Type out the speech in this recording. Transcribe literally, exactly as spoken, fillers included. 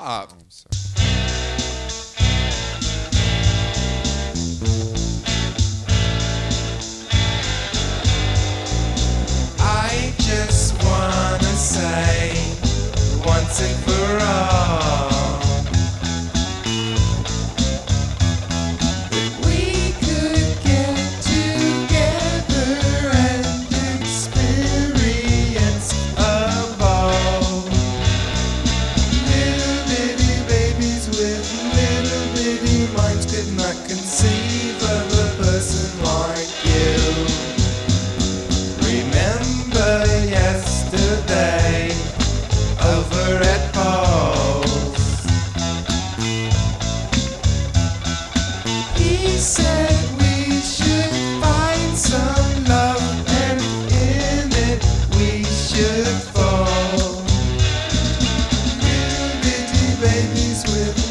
stop. I'm sorry. I just wanna say once and for all that we could get together and experience a ball. Little bitty babies with little bitty minds could not conceive of a person like you. Remember yesterday over at Paul's? He said we should find some love and in it we should fall. Little bitty babies with